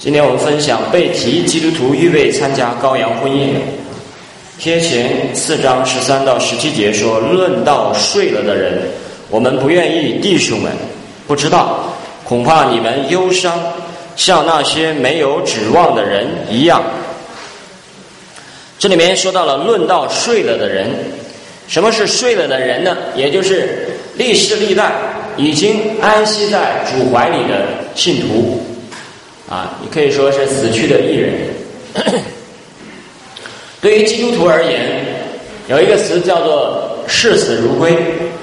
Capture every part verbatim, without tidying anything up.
今天我们分享被提基督徒预备参加羔羊婚宴。贴前四章十三到十七节说，论到睡了的人，我们不愿意弟兄们不知道，恐怕你们忧伤，像那些没有指望的人一样。这里面说到了论到睡了的人。什么是睡了的人呢？也就是历世历代已经安息在主怀里的信徒啊，你可以说是死去的义人。对于基督徒而言，有一个词叫做视死如归，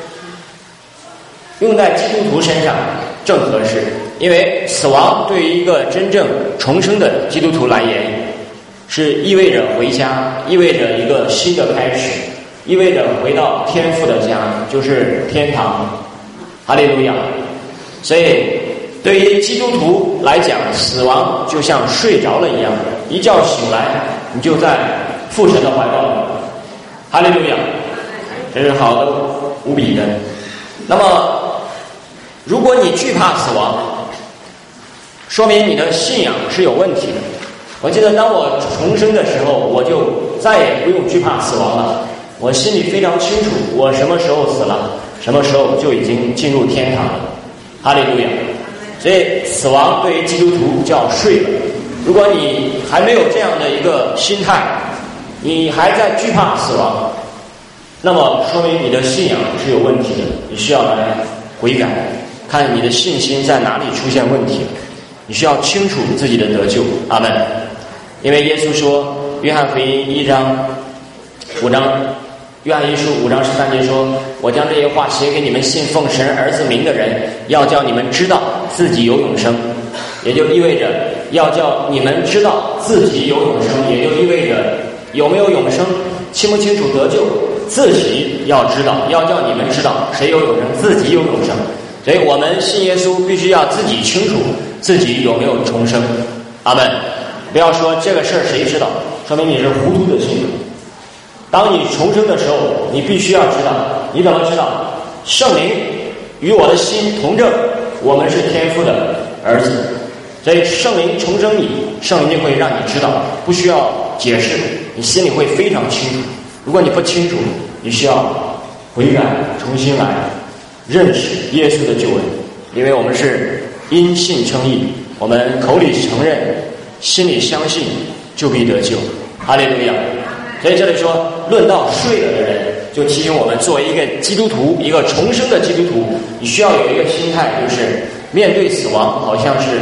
用在基督徒身上正合适。因为死亡对于一个真正重生的基督徒来言，是意味着回家，意味着一个新的开始，意味着回到天父的家，就是天堂。哈利路亚！所以对于基督徒来讲，死亡就像睡着了一样，一觉醒来你就在父神的怀抱里。哈利路亚！这是好的无比的。那么如果你惧怕死亡，说明你的信仰是有问题的。我记得当我重生的时候，我就再也不用惧怕死亡了。我心里非常清楚，我什么时候死了，什么时候就已经进入天堂了。哈利路亚！所以死亡对于基督徒叫睡了。如果你还没有这样的一个心态，你还在惧怕死亡，那么说明你的信仰是有问题的，你需要来悔改，看你的信心在哪里出现问题，你需要清楚自己的得救。阿们。因为耶稣说，约翰福音一章五章约翰一书五章十三节说，我将这些话写给你们信奉神儿子名的人，要叫你们知道自己有永生。也就意味着要叫你们知道自己有永生，也就意味着有没有永生，清不清楚得救，自己要知道，要叫你们知道谁有永生，自己有永生。所以我们信耶稣必须要自己清楚自己有没有重生。阿们。不要说这个事儿谁知道，说明你是糊涂的信徒。当你重生的时候，你必须要知道，你怎么知道？圣灵与我的心同证，我们是天父的儿子。所以圣灵重生你，圣灵就会让你知道，不需要解释，你心里会非常清楚。如果你不清楚，你需要悔改，重新来认识耶稣的救恩。因为我们是因信称义，我们口里承认，心里相信，就必得救。哈利路亚！所以这里说，论到睡了的人，就提醒我们，作为一个基督徒，一个重生的基督徒，你需要有一个心态，就是面对死亡好像是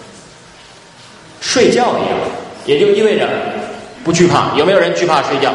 睡觉一样，也就意味着不惧怕。有没有人惧怕睡觉？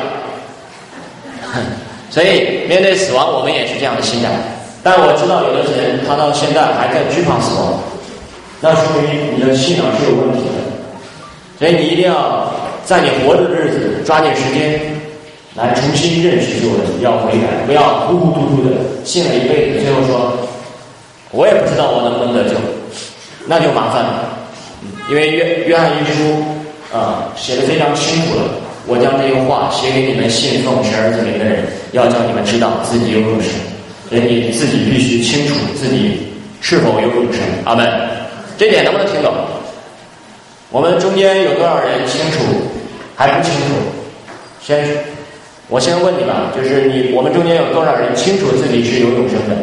所以面对死亡，我们也是这样的心态。但我知道有的人他到现在还在惧怕死亡，那说明你的信仰是有问题的。所以你一定要在你活着的日子抓紧时间来重新认识救恩，要悔改，不要糊糊涂涂的信了一辈子，最后说我也不知道我能不能得救，那就麻烦了。因为约约翰一书啊写得非常清楚了，我将这些话写给你们信奉神儿子名的人，要叫你们知道自己有永生。所以你自己必须清楚自己是否有永生。阿们。这点能不能听懂？我们中间有多少人清楚还不清楚？先我先问你吧，就是你我们中间有多少人清楚自己是有永生的？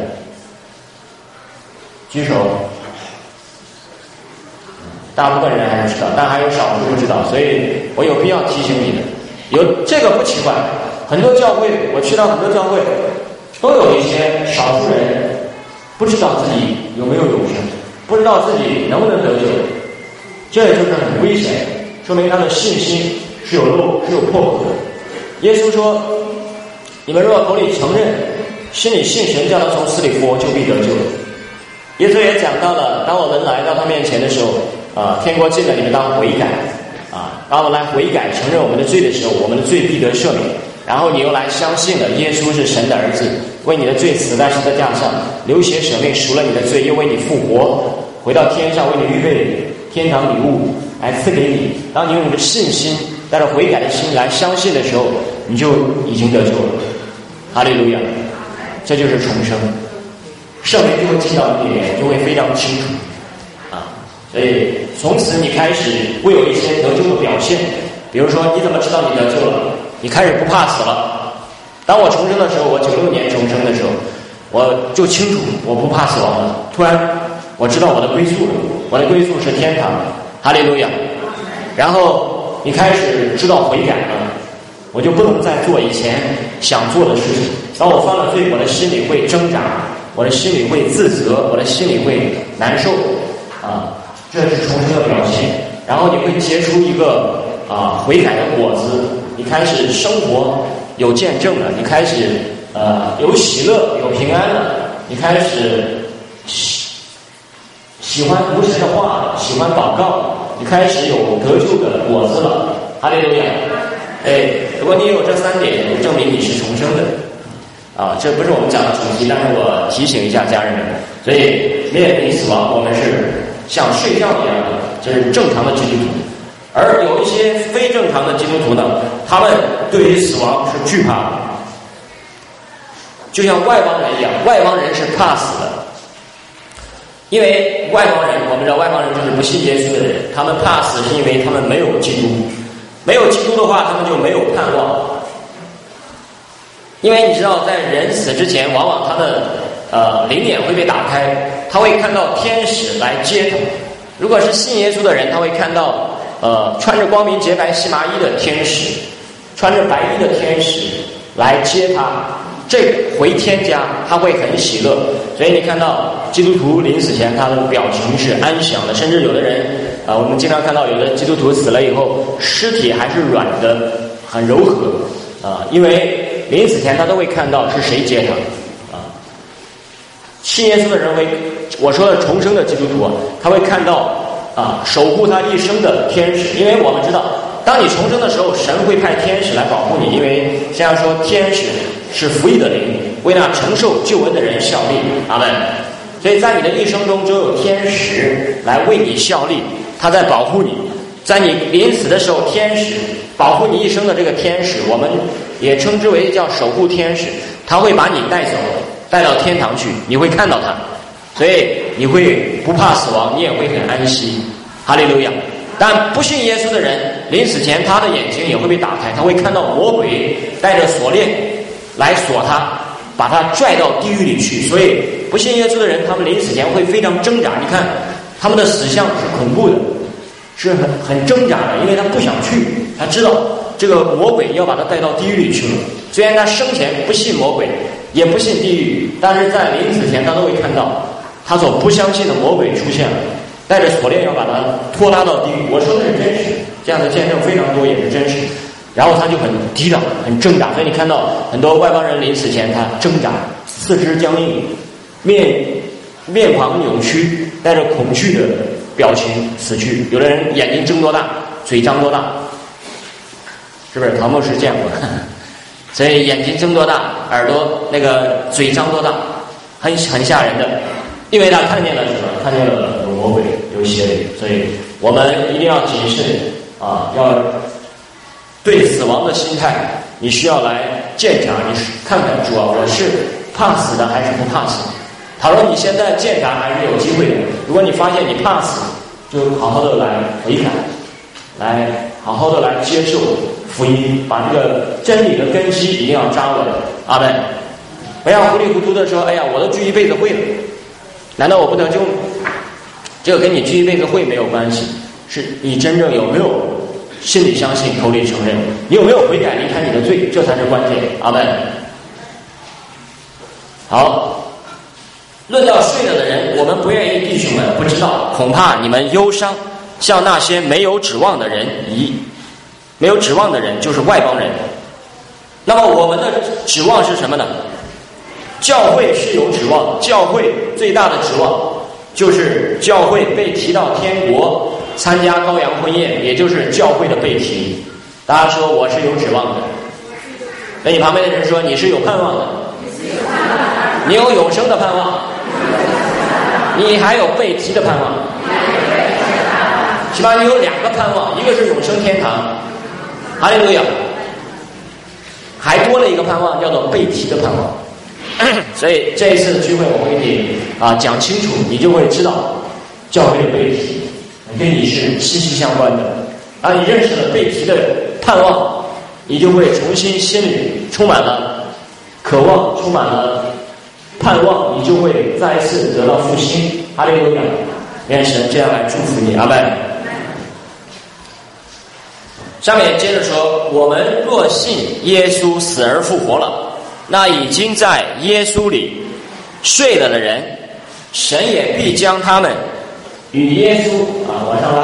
举手。大部分人还是知道，但还有少数不知道，所以我有必要提醒你的。有这个不奇怪，很多教会，我去到很多教会，都有一些少数人不知道自己有没有永生，不知道自己能不能得救，这就是很危险，说明他的信心是有漏是有破口的。耶稣说，你们若口里承认，心里信神叫他从死里复活，就必得救了。耶稣也讲到了，当我们来到他面前的时候啊，天国近了，你们当悔改啊！当我们来悔改承认我们的罪的时候，我们的罪必得赦免。然后你又来相信了耶稣是神的儿子，为你的罪死在十字架上，流血舍命赎了你的罪，又为你复活，回到天上为你预备天堂礼物来赐给你。当你用你的信心带着悔改的心来相信的时候，你就已经得救了。哈利路亚！这就是重生，圣灵就会进到你里面，就会非常清楚啊。 所以从此你开始会有一些得救的表现。比如说，你怎么知道你得救了？你开始不怕死了。当我重生的时候，我九六年重生的时候，我就清楚我不怕死亡了。突然我知道我的归宿了，我的归宿是天堂。哈利路亚。然后你开始知道悔改了，我就不能再做以前想做的事情。当我犯了罪，我的心里会挣扎，我的心里会自责，我的心里会难受啊，这是重生的表现。然后你会结出一个啊悔改的果子，你开始生活有见证了，你开始呃有喜乐有平安了，你开始喜喜欢读神的话，喜欢祷告，你开始有得救的果子了。哈利路亚。哎，如果你有这三点，证明你是重生的啊，这不是我们讲的主题，但是我提醒一下家人们。所以面临死亡，我们是像睡觉一样的，这是正常的基督徒。而有一些非正常的基督徒呢，他们对于死亡是惧怕的，就像外邦人一样，外邦人是怕死的。因为外邦人，我们知道外邦人就是不信耶稣的人，他们怕死是因为他们没有基督，没有基督的话，他们就没有盼望。因为你知道，在人死之前，往往他的呃灵眼会被打开，他会看到天使来接他。如果是信耶稣的人，他会看到呃穿着光明洁白细麻衣的天使，穿着白衣的天使来接他。这回天家他会很喜乐。所以你看到基督徒临死前他的表情是安详的，甚至有的人啊、呃，我们经常看到有的基督徒死了以后，尸体还是软的，很柔和啊、呃，因为临死前他都会看到是谁接他啊。信耶稣的人会，我说的重生的基督徒，他会看到啊守护他一生的天使，因为我们知道，当你重生的时候，神会派天使来保护你，因为这样说天使是服役的灵，为那承受救恩的人效力。阿们。所以在你的一生中，就有天使来为你效力，他在保护你。在你临死的时候，天使保护你一生的这个天使，我们也称之为叫守护天使，他会把你带走，带到天堂去，你会看到他，所以你会不怕死亡，你也会很安息。哈利路亚。但不信耶稣的人，临死前他的眼睛也会被打开，他会看到魔鬼带着锁链来锁他，把他拽到地狱里去。所以不信耶稣的人，他们临死前会非常挣扎。你看他们的死相是恐怖的，是很很挣扎的，因为他不想去，他知道这个魔鬼要把他带到地狱里去了。虽然他生前不信魔鬼，也不信地狱，但是在临死前他都会看到他所不相信的魔鬼出现了，带着锁链要把他拖拉到地狱。我说的是真实，这样的见证非常多，也是真实。然后他就很抵挡，很挣扎。所以你看到很多外邦人临死前他挣扎，四肢僵硬，面面庞扭曲，带着恐惧的表情死去。有的人眼睛睁多大，嘴张多大，是不是？陶牧师见过。所以眼睛睁多大，耳朵那个嘴张多大，很很吓人的。因为他看见了什么？看见了有魔鬼，有邪灵。所以我们一定要谨慎啊，要对死亡的心态，你需要来检查，你看看主啊，我是怕死的还是不怕死？倘若你现在检查还是有机会的，如果你发现你怕死，就好好的来悔改，来好好的来接受福音，把这个真理的根基一定要扎稳。阿们。不要糊里糊涂的说，哎呀，我都聚一辈子会了，难道我不得救吗？这个跟你聚一辈子会没有关系，是你真正有没有心里相信，口里承认，你有没有悔改离开你的罪，这才是关键。阿们。好，论到睡了的人，我们不愿意弟兄们不知道，恐怕你们忧伤，像那些没有指望的人一没有指望的人就是外邦人。那么我们的指望是什么呢？教会是有指望，教会最大的指望就是教会被提到天国，参加羔羊婚宴，也就是教会的被提。大家说我是有指望的，跟你旁边的人说你是有盼望的，你有永生的盼望，你还有被提的盼望，起码你有两个盼望，一个是永生天堂，哈利路亚，还多了一个盼望，叫做被提的盼望。所以这一次的聚会我会给你啊讲清楚，你就会知道教会的被提跟你是息息相关的。而你认识了被提的盼望，你就会重新心里充满了渴望，充满了盼望，你就会再一次得到复兴。哈利路亚！愿神这样来祝福你，阿们。下面接着说，我们若信耶稣死而复活了，那已经在耶稣里睡了的人，神也必将他们与耶稣啊往上拉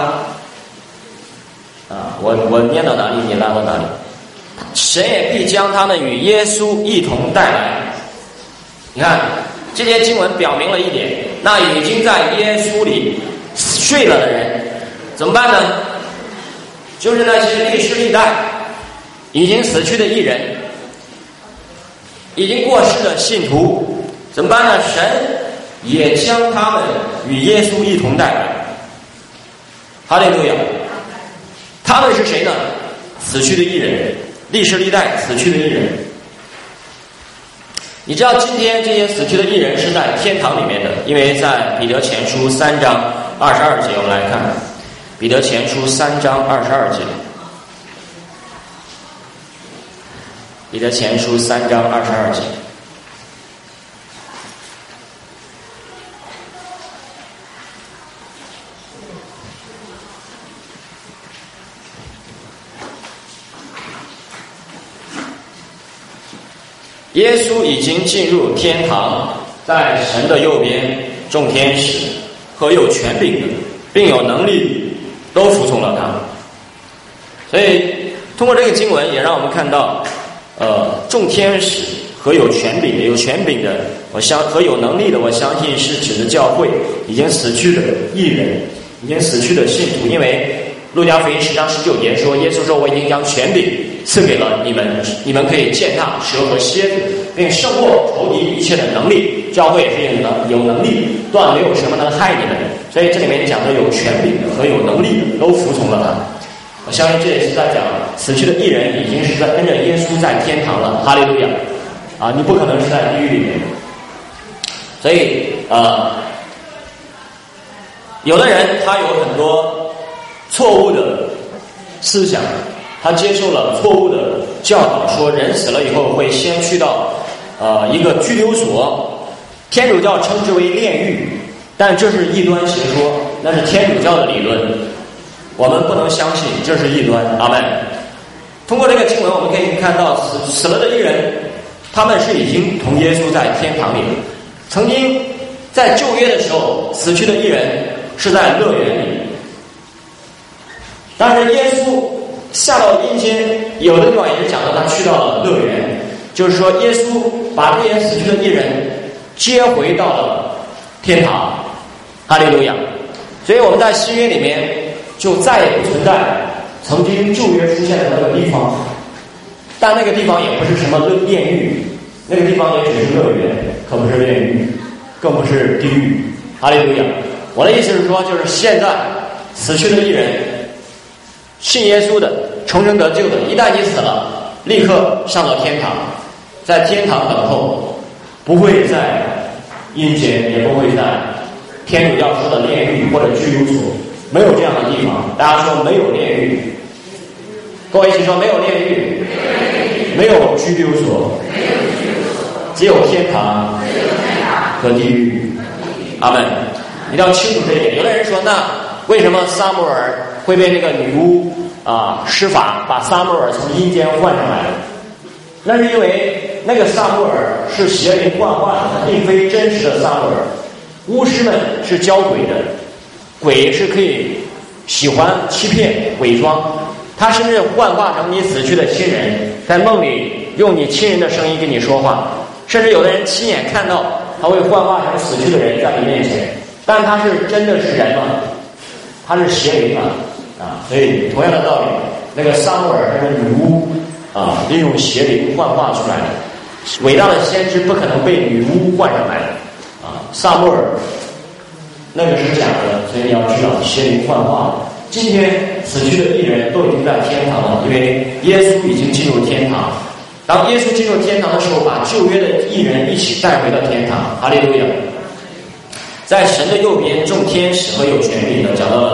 啊，我我念到哪里你拉到哪里。神也必将他们与耶稣一同带来。你看这节经文表明了一点，那已经在耶稣里睡了的人怎么办呢？就是那些历世历代已经死去的义人，已经过世的信徒，怎么办呢？神也将他们与耶稣一同带来。哈利路亚！他们是谁呢？死去的义人，历世历代死去的义人。你知道今天这些死去的义人是在天堂里面的，因为在彼得前书三章二十二节，我们来看彼得前书三章二十二节。彼得前书三章二十二节。耶稣已经进入天堂，在神的右边，众天使和有权柄的并有能力都服从了他。所以通过这个经文也让我们看到呃，众天使和有权柄的有权柄的我相和有能力的，我相信是指的教会已经死去的义人，已经死去的信徒。因为路加福音十章十九节说，耶稣说，我已经将权柄赐给了你们，你们可以践踏蛇和蝎子，并胜过仇敌一切的能力。教会也是有能有能力，断没有什么能害你们。所以这里面讲的有权柄的和有能力的都服从了他。我相信这也是在讲死去的义人已经是在跟着耶稣在天堂了。哈利路亚！啊，你不可能是在地狱里面。所以呃，有的人他有很多错误的思想，他接受了错误的教导，说人死了以后会先去到呃一个拘留所，天主教称之为炼狱，但这是异端邪说，那是天主教的理论，我们不能相信，这是异端。阿们。通过这个经文我们可以看到，死死了的义人，他们是已经同耶稣在天堂里了。曾经在旧约的时候，死去的义人是在乐园里，但是耶稣下到阴间，有的地方也是讲到他去到了乐园，就是说耶稣把这些死去的义人接回到了天堂。哈利路亚！所以我们在新约里面就再也不存在曾经旧约出现的那个地方，但那个地方也不是什么炼狱，那个地方也只是乐园，可不是炼狱，更不是地狱。哈利路亚！我的意思是说，就是现在死去的义人，信耶稣的，重生得救的，一旦你死了，立刻上到天堂，在天堂等候，不会在阴间，也不会在天主教说的炼狱或者拘留所，没有这样的地方。大家说没有炼狱，跟我一起说没有炼狱，没有拘留所，只有天堂和地狱。阿们。一定要清楚这一点。有的人说，那为什么撒母耳会被那个女巫啊施法把撒母耳从阴间换上来了？那是因为那个撒母耳是邪灵幻化的，并非真实的撒母耳。巫师们是教鬼的，鬼是可以喜欢欺骗伪装，他甚至幻化成你死去的亲人，在梦里用你亲人的声音跟你说话，甚至有的人亲眼看到他会幻化成死去的人在你面前，但他是真的是人吗？他是邪灵吗？啊，所以同样的道理，那个撒母耳那个女巫啊，利用邪灵幻化出来的，伟大的先知不可能被女巫换上来的啊。撒母耳那个是假的，所以你要知道邪灵幻化。今天死去的义人都已经在天堂了，因为耶稣已经进入天堂。当耶稣进入天堂的时候，把旧约的义人一起带回到天堂。哈利路亚！在神的右边，众天使和有权柄的，讲到了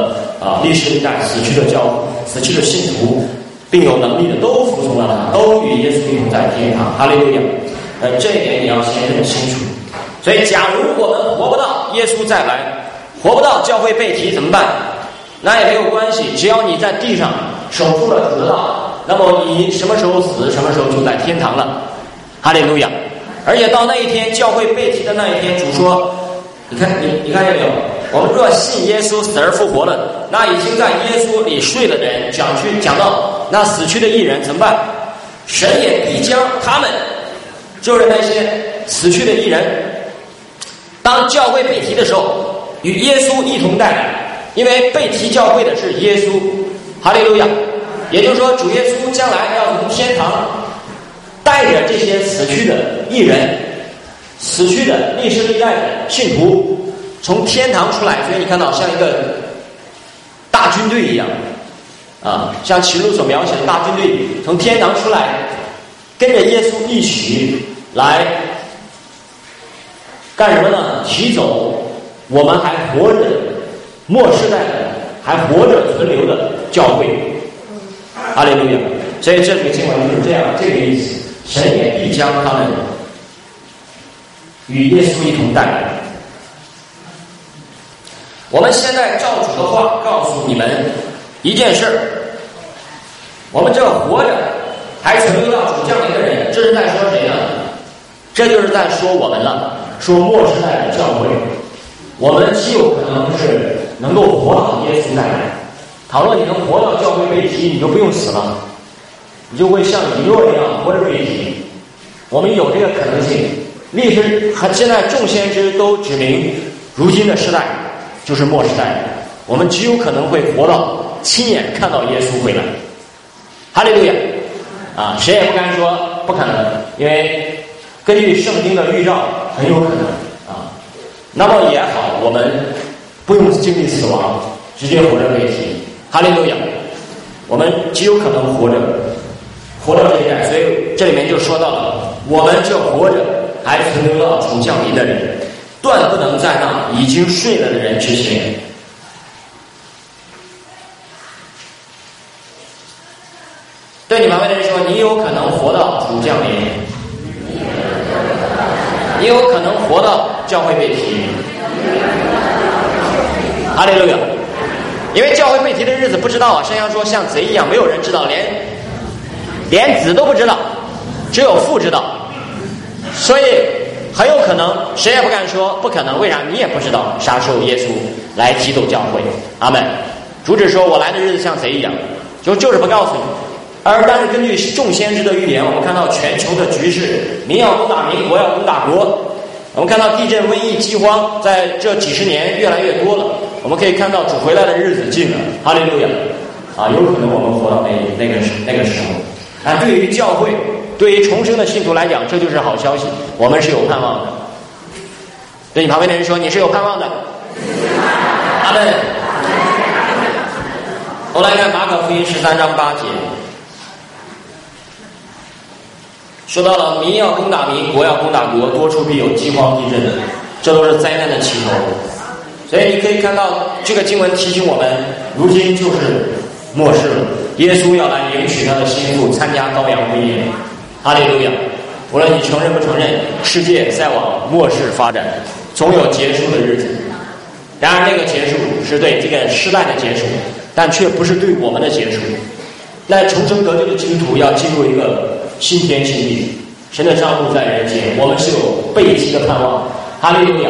啊历世历代死去的教死去的信徒，并有能力的都服从了他，都与耶稣一同在天堂。哈利路亚！呃，这一点你要先认清楚。所以，假如我们活不到耶稣再来，活不到教会被提怎么办？那也没有关系，只要你在地上守住了主的道，那么你什么时候死，什么时候就在天堂了。哈利路亚！而且到那一天，教会被提的那一天，主说：“你看，你你看见没有？我们若信耶稣死而复活了，那已经在耶稣里睡了的人，讲去讲到那死去的义人怎么办？神也必将他们，就是那些死去的义人，当教会被提的时候，与耶稣一同带来。因为被提教会的是耶稣，哈利路亚！也就是说，主耶稣将来要从天堂带着这些死去的义人、死去的历世历代的信徒从天堂出来。所以你看到像一个大军队一样啊，像启示录所描写的大军队从天堂出来，跟着耶稣一起来干什么呢？提走我们还活着末世代的还活着存留的教会。哈利路亚！所以这个经文就是这样，这个意思。神也必将他们与耶稣一同带来。我们现在照主的话告诉你们一件事儿：我们这活着还存留到主降临的人，这是在说谁呢？这就是在说我们了，说末世代的教会。我们极有可能是能够活到耶稣再来。倘若你能活到教会被提，你就不用死了，你就会像以诺一样活着被提。我们有这个可能性。历史和现在众先知都指明，如今的时代就是末时代，我们极有可能会活到亲眼看到耶稣回来。哈利路亚！啊，谁也不敢说不可能，因为根据圣经的预兆，很有可能啊。那么也好，我们不用经历死亡，直接活着被提。哈利路亚！我们极有可能活着，活到这一代。所以这里面就说到了，我们这活着还存留到主降临的人，断不能在那已经睡了的人之前。对你旁边的人说，你有可能活到主降临，你有可能活到教会被提。哈利路亚！因为教会被提的日子不知道啊，圣经说像贼一样，没有人知道，连连子都不知道，只有父知道。所以很有可能，谁也不敢说不可能。为啥？你也不知道啥时候耶稣来提走教会。阿们。主只说我来的日子像贼一样，就就是不告诉你。而但是根据众先知的预言，我们看到全球的局势，民要攻打民，国要攻打国。我们看到地震、瘟疫、饥荒在这几十年越来越多了。我们可以看到主回来的日子近了。哈利路亚！啊，有可能我们活到那那个那个时候。啊，对于教会，对于重生的信徒来讲，这就是好消息，我们是有盼望的。对你旁边的人说，你是有盼望的。阿们。我们来看马可福音十三章八节，说到了民要攻打民，国要攻打国，多处必有饥荒地震，这都是灾难的起头。所以你可以看到这个经文提醒我们，如今就是末世了，耶稣要来迎娶他的心腹，参加羔羊婚宴。哈利路亚！无论你承认不承认，世界在往末世发展，总有结束的日子。然而那个结束是对这个时代的结束，但却不是对我们的结束。那重生得救的基督徒要进入一个新天新地，神的上路在人间，我们是有被提的盼望。哈利路亚！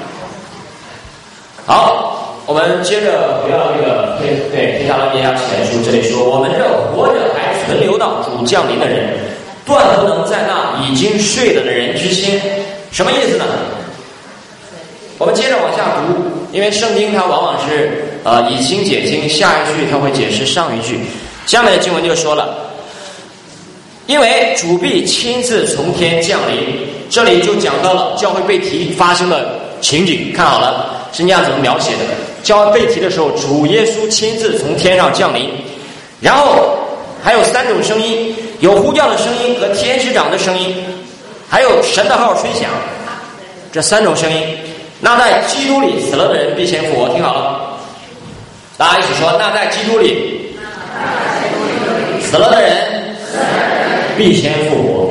好，我们接着回到这个对对帖撒罗尼迦前书，这里说，我们这活着还存留到主降临的人，断不能在那已经睡了的人之先。什么意思呢？我们接着往下读，因为圣经它往往是呃以经解经，下一句它会解释上一句。下面的经文就说了，因为主必亲自从天降临。这里就讲到了教会被提发生的情景，看好了，圣经怎么描写的？教会被提的时候，主耶稣亲自从天上降临，然后还有三种声音，有呼叫的声音和天使长的声音，还有神的号吹响，这三种声音。那在基督里死了的人必先复活，听好了。 大家一起说，那在基督里死了的人必先复活。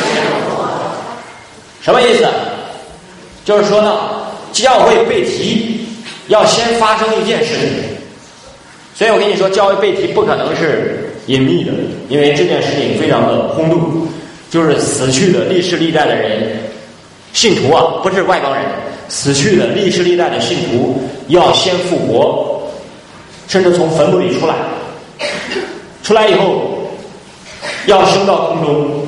什么意思？就是说呢，教会被提要先发生一件事情。所以我跟你说，教会被提不可能是隐秘的，因为这件事情非常的轰动，就是死去的历世历代的人，信徒啊，不是外邦人，死去的历世历代的信徒要先复活，甚至从坟墓里出来，出来以后要升到空中，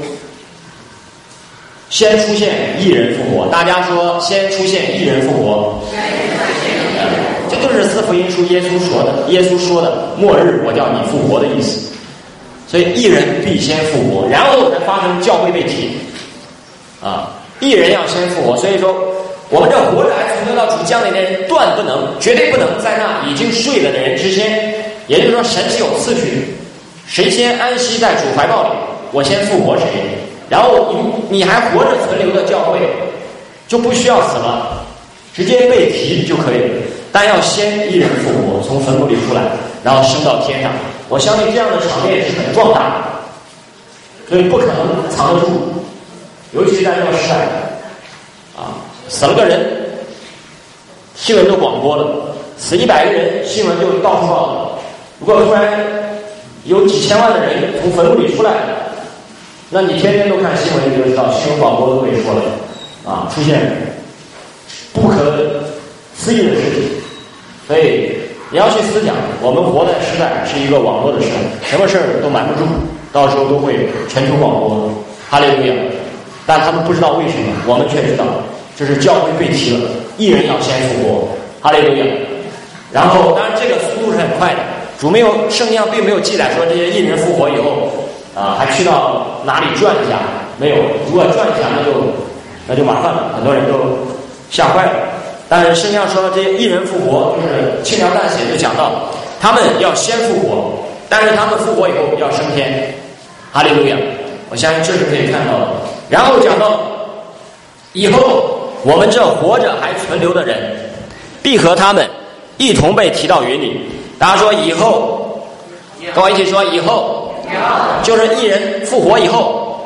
先出现一人复活。大家说，先出现一人复活，这就是四福音书耶稣说的，耶稣说的末日我叫你复活的意思。所以一人必先复活，然后才发生教会被提啊，一人要先复活。所以说我们这活着还存留到主降临的人，断不能，绝对不能在那已经睡了的人之先。也就是说，神是有次序，谁先安息在主怀抱里，我先复活谁。然后你你还活着存留的教会，就不需要死了，直接被提就可以了。但要先一人复活，从坟墓里出来，然后升到天上。我相信这样的场面是很壮大的，所以不可能藏得住，尤其在这个时代啊，死了个人，新闻都广播了，死一百个人，新闻就到处报道。如果突然有几千万的人从坟墓里出来了，那你天天都看新闻，你就知道新闻广播都会说了啊，出现不可思议的事情。所以你要去思想，我们活在时代是一个网络的时代，什么事儿都瞒不住，到时候都会全球广播，哈利路亚。但他们不知道为什么，我们却知道，这是教会被提了，一人要先复活，哈利路亚。然后当然这个速度是很快的，主没有圣经上并没有记载说这些一人复活以后啊，还去到哪里转一下，没有。如果转一下，那就那就麻烦了，很多人都吓坏了。但是圣经上说的这些一人复活，就是轻描淡写就讲到他们要先复活，但是他们复活以后要升天，哈利路亚。我相信这是可以看到的。然后讲到以后我们这活着还存留的人，必和他们一同被提到云里。大家说以后，跟我一起说以后，就是一人复活以后，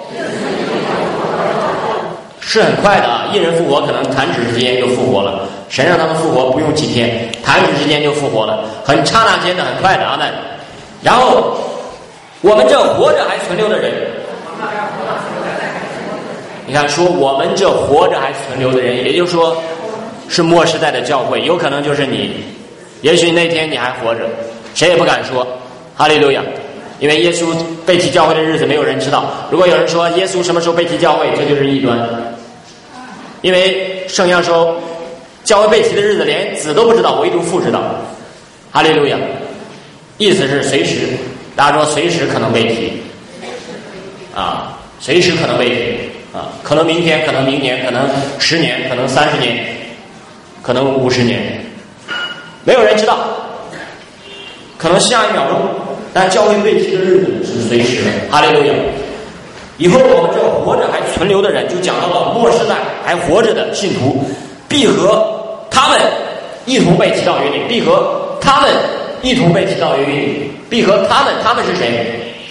是很快的啊！一人复活可能弹指之间就复活了，神让他们复活不用几天，弹指之间就复活了，很刹那间的，很快的啊！那然后我们这活着还存留的人，你看说我们这活着还存留的人，也就是说是末世代的教会，有可能就是你，也许那天你还活着，谁也不敢说，哈利路亚。因为耶稣被提教会的日子没有人知道，如果有人说耶稣什么时候被提教会，这就是异端。因为圣经说教会被提的日子连子都不知道，唯独父知道，哈利路亚。意思是随时，大家说随时可能被提啊，随时可能被提啊，可能明天，可能明年，可能十年，可能三十年，可能五十年，没有人知道，可能下一秒钟。但教会被提的日子是随时的，哈利路亚。以后我们这活着还存留的人，就讲到了末世代还活着的信徒，必和他们一同被提到云里，必和他们一同被提到云里，必和他们，他们是谁？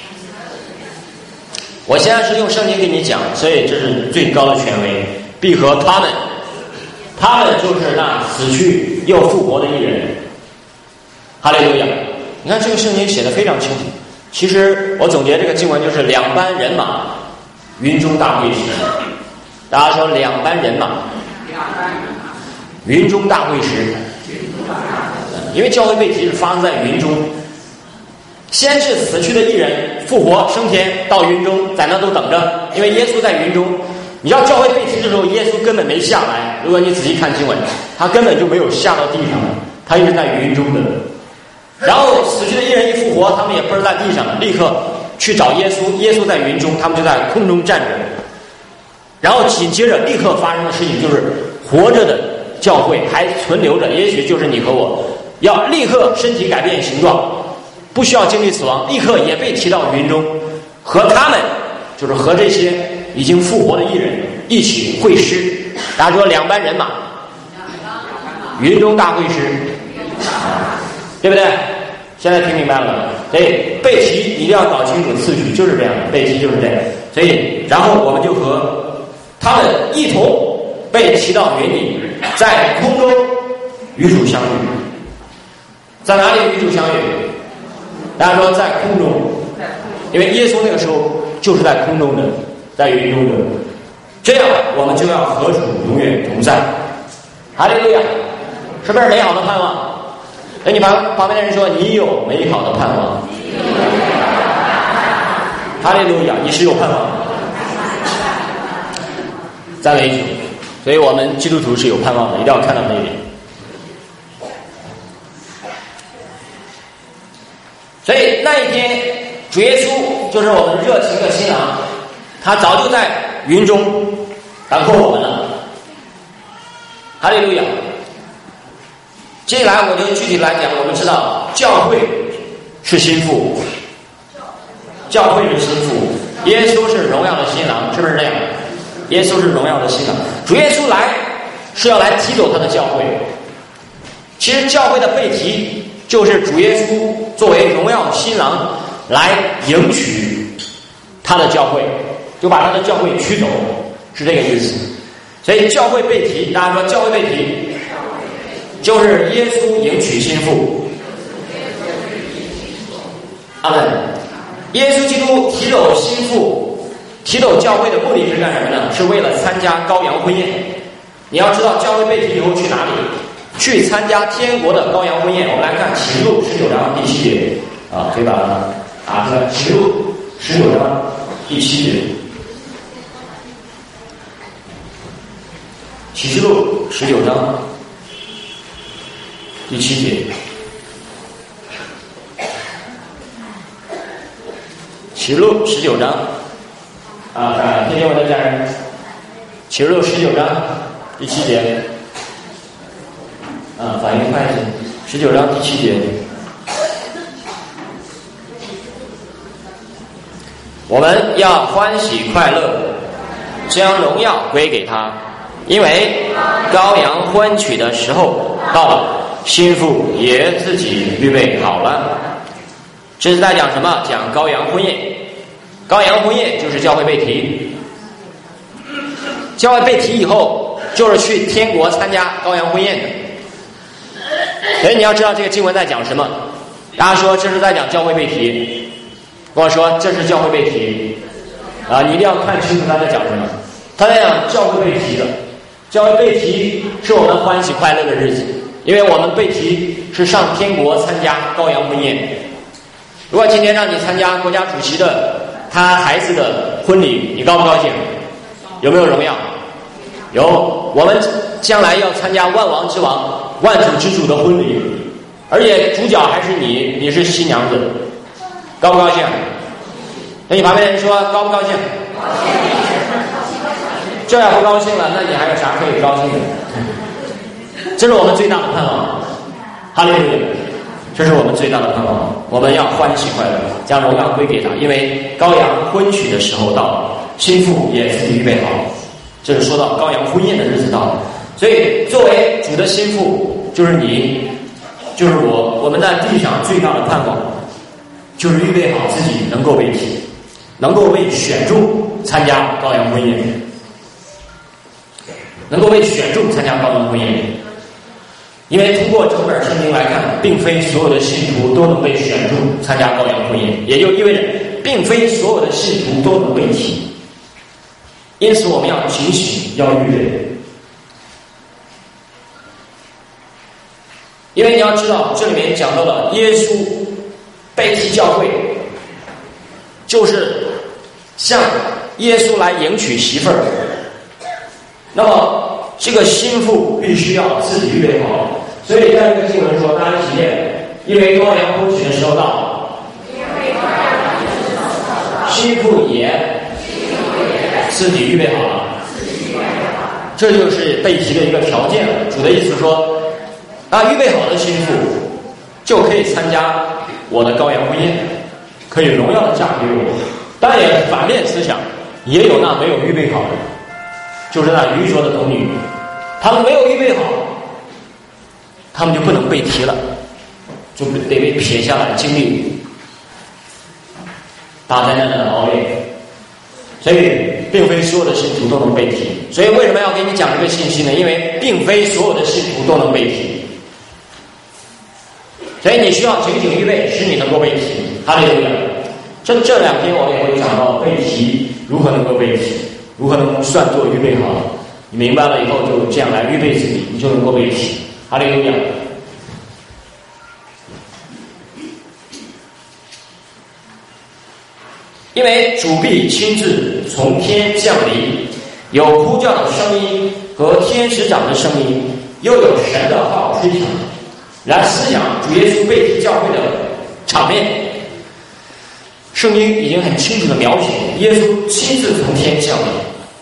我现在是用圣经给你讲，所以这是最高的权威。必和他们，他们就是那死去又复活的一人，哈利路亚。你看这个圣经写得非常清楚。其实我总结这个经文就是两班人马，云中大会时。大家说两班人马，云中大会时。因为教会被提是发生在云中，先是死去的一人复活升天到云中，在那都等着。因为耶稣在云中，你知道教会被提的时候，耶稣根本没下来。如果你仔细看经文，他根本就没有下到地上，他一直在云中的。然后死去的一人一复活，他们也不是在地上了，立刻去找耶稣，耶稣在云中，他们就在空中站着。然后紧接着立刻发生的事情就是活着的教会还存留着，也许就是你和我，要立刻身体改变形状，不需要经历死亡，立刻也被提到云中，和他们就是和这些已经复活的义人一起会师。大家说两班人马，云中大会师。 对不对？现在听明白了吗？所以背题一定要搞清楚次序，就是这样，背题就是这样。所以，然后我们就和他们一同被提到云里，在空中与主相遇。在哪里与主相遇？大家说在空中，因为耶稣那个时候就是在空中的，在云中的。这样我们就要和主永远同在。哈利路亚！是不是美好的盼望？那你旁旁边的人说你有美好的盼望。哈利路亚！你是有盼望。赞美主！所以我们基督徒是有盼望的，一定要看到那一点。所以那一天，主耶稣就是我们热情的新郎，他早就在云中等候我们了。哈利路亚！接下来我就具体来讲，我们知道教会是心腹，教会是心腹，耶稣是荣耀的新郎，是不是这样？耶稣是荣耀的新郎，主耶稣来是要来提走他的教会。其实教会的背题就是主耶稣作为荣耀新郎来迎娶他的教会，就把他的教会取走，是这个意思。所以教会背题，大家说教会背题就是耶稣迎娶新妇。阿门。耶稣基督提走新妇，提走教会的目的是干什么呢？是为了参加羔羊婚宴。你要知道教会背题以后去哪里？去参加天国的羔羊婚宴。我们来看启示录十九章第七节啊，可以把它打出来。启示录十九章第七节。启示录十九章第七节。启示录十九章啊，听见我的家人，启示录十九章第七节啊，反应快一些。十九章第七节，我们要欢喜快乐，将荣耀归给他，因为羔羊婚娶的时候到了，新妇也自己预备好了。这是在讲什么？讲羔羊婚宴。羔羊婚宴就是教会背题。教会背题以后，就是去天国参加羔羊婚宴的。所以你要知道这个经文在讲什么。大家说这是在讲教会背题，跟我说这是教会背题啊！你一定要看清楚他在讲什么。他在讲教会背题的。教会背题是我们欢喜快乐的日子，因为我们背题是上天国参加羔羊婚宴。如果今天让你参加国家主席的他孩子的婚礼，你高不高兴？有没有荣耀？有。我们将来要参加万王之王、万主之主的婚礼，而且主角还是你，你是新娘子，高不高兴？那你旁边的人说高不高兴？这要不高兴了，那你还有啥可以高兴的？这是我们最大的盼望。哈利路亚！这是我们最大的盼望，我们要欢喜快乐，将荣耀归给他，因为羔羊婚娶的时候到了，新妇也自己预备好。这是说到羔羊婚宴的日子到了，所以作为主的新妇，就是你，就是我，我们在地上最大的盼望，就是预备好自己能够被提，能够被选中参加羔羊婚宴，能够被选中参加羔羊婚宴。因为通过整本圣经来看，并非所有的信徒都能被选中参加羔羊婚宴，也就意味着并非所有的信徒都能被提。因此我们要警醒，要预备。因为你要知道，这里面讲到了耶稣被提教会，就是向耶稣来迎娶媳妇儿。那么这个新妇必须要自己预备好，所以在这个经文说，大家体验，因为羔羊婚娶的时候到了，新妇也自己预备好了，这就是被提的一个条件了。主的意思说，啊，预备好的新妇就可以参加我的羔羊婚宴，可以荣耀的嫁给我。当然也反面思想，也有那没有预备好的，就是那愚拙的童女，他们没有预备好，他们就不能被提了。 就得被撇下来，经历大灾难的熬夜。所以并非所有的信徒都能被提。所以为什么要给你讲这个信息呢？因为并非所有的信徒都能被提，所以你需要紧紧预备，使你能够被提。哈利路亚！这这两天我也会讲到被提如何能够被提，如何能算作预备好。你明白了以后，就这样来预备自己，你就能够被提。哈利路亚！因为主必亲自从天降临，有呼叫的声音和天使长的声音，又有神的号吹响。来思想主耶稣被提教会的场面，圣经已经很清楚的描写耶稣亲自从天降临，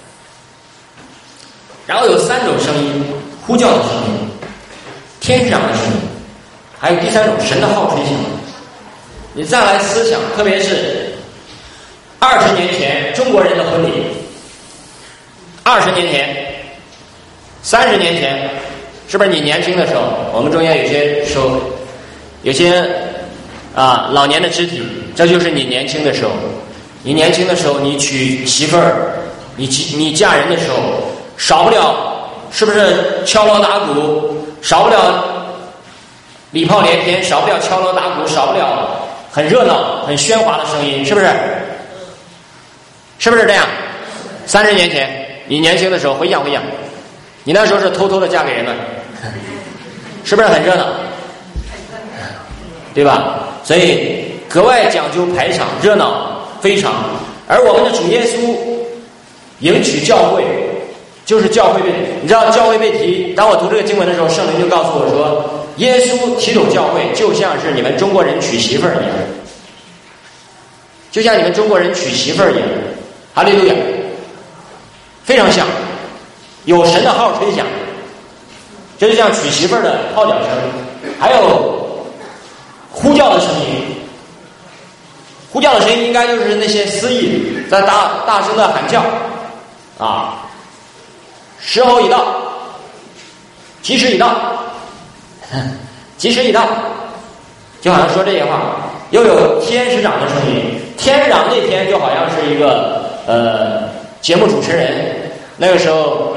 然后有三种声音：呼叫的声音、天使长的声音，还有第三种神的号吹响。你再来思想，特别是二十年前中国人的婚礼，二十年前、三十年前，是不是你年轻的时候？我们中间有些时候，有些啊老年的肢体，这就是你年轻的时候。你年轻的时候，你娶媳妇儿，你你嫁人的时候，少不了是不是敲锣打鼓？少不了礼炮连天，少不了敲锣打鼓，少不了很热闹、很喧哗的声音，是不是？是不是这样？三十年前，你年轻的时候，回想回想，你那时候是偷偷的嫁给人们，是不是很热闹？对吧？所以格外讲究排场，热闹非常。而我们的主耶稣迎娶教会，就是教会被，你知道教会被提。当我读这个经文的时候，圣灵就告诉我说，耶稣提走教会，就像是你们中国人娶媳妇儿一样，就像你们中国人娶媳妇儿一样。哈利路亚，非常像，有神的号吹响，这就像娶媳妇儿的号角声，还有呼叫的声音。呼叫的声音应该就是那些司仪在大大声的喊叫啊，时候已到，吉时已到，吉时已到，就好像说这些话。又有天使长的声音，天使长那天就好像是一个呃节目主持人，那个时候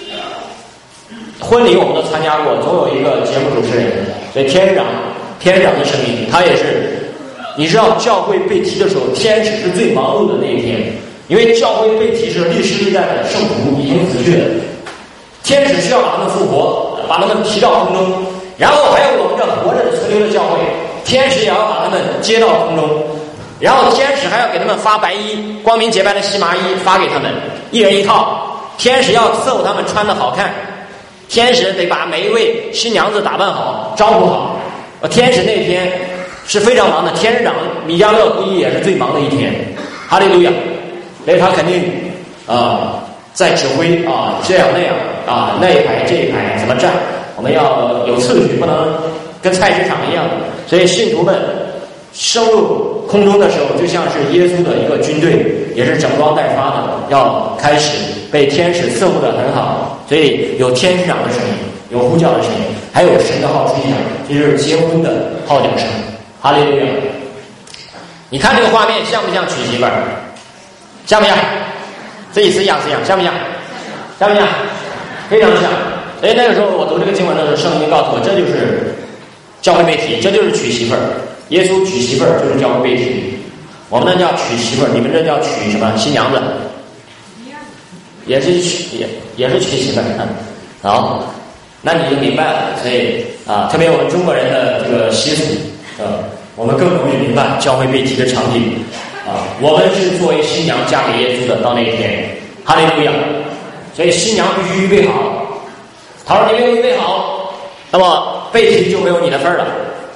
婚礼我们都参加过，总有一个节目主持人，所以天使长天使长的声音，他也是，你知道教会被提的时候，天使是最忙碌的那一天，因为教会被提是历史历代的圣徒已经死去了，天使需要把他们复活，把他们提到空中，然后还有我们这活着的存留的教会，天使也要把他们接到空中，然后天使还要给他们发白衣，光明洁白的细麻衣发给他们，一人一套。天使要伺候他们穿得好看，天使得把每一位新娘子打扮好，招呼好。天使那天是非常忙的，天使长米迦勒估计也是最忙的一天。哈利路亚！所以他肯定啊、呃、在指挥啊这样那样啊那一排这一排怎么站，我们要有次序，不能跟菜市场一样。所以信徒们升入空中的时候，就像是耶稣的一个军队，也是整装待发的，要开始被天使伺候得很好。所以有天使长的声音，有呼叫的声音，还有神的号吹响，这就是结婚的号角声。哈利路亚！你看这个画面像不像娶媳妇儿？像不像？自己思想思想，像不像？像不像？非常像。所以那个时候我读这个经文的时候，圣经告诉我，这就是教会被提，这就是娶媳妇儿。耶稣娶媳妇儿就是教会被提，我们那叫娶媳妇儿，你们这叫娶什么？新娘子，也是娶，也也是娶媳妇儿。好，那你就明白了。所以啊，特别我们中国人的这个习俗，呃，我们更容易明白教会被提的场景啊。我们是作为新娘嫁给耶稣的，到那一天，哈利路亚。所以新娘必须预备好。他说你没有预备好，那么被提就没有你的份儿了。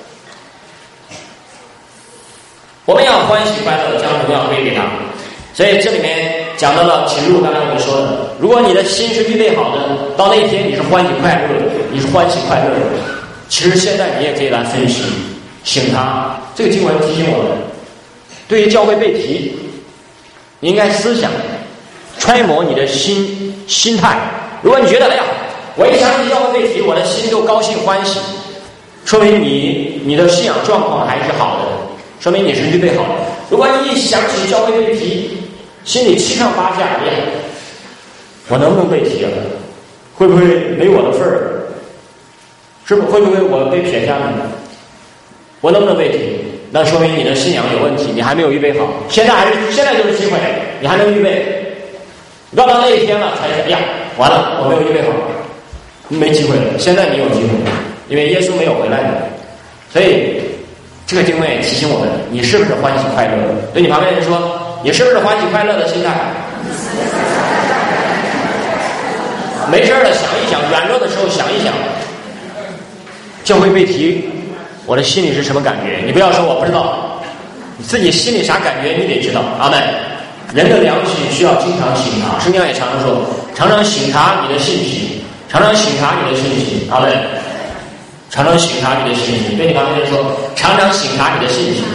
我们要欢喜快乐，将荣耀归给他。所以这里面讲到了启示录，刚才我们说的，如果你的心是预备好的，到那一天你是欢喜快乐的，你是欢喜快乐的。其实现在你也可以来分析醒他。这个经文提醒我们，对于教会被提，你应该思想揣摩你的心心态。如果你觉得哎呀，我一想起教会被提，我的心就高兴欢喜， 说明你你的信仰状况还是好的，说明你是预备好的。如果你一想起教会被提，心里七上八下，哎呀，我能不能被提了？会不会没我的份儿？是不会不会我被撇下呢？我能不能被提？那说明你的信仰有问题，你还没有预备好。现在还是现在就是机会，你还没预备。要到那一天了才是，哎呀，完了，我没有预备好，没机会了。现在你有机会，因为耶稣没有回来的，所以这个经文也提醒我们：你是不是欢喜快乐？对你旁边人说，你是不是欢喜快乐的心态？没事了，想一想，软弱的时候想一想，教会被提，我的心里是什么感觉？你不要说我不知道，你自己心里啥感觉，你得知道。阿们。人的良心需要经常省察，圣经也常常说，常常省察你的信息，常常省察你的信息。阿们。常常省察你的信息，对你旁边人说，常常省察你的信息。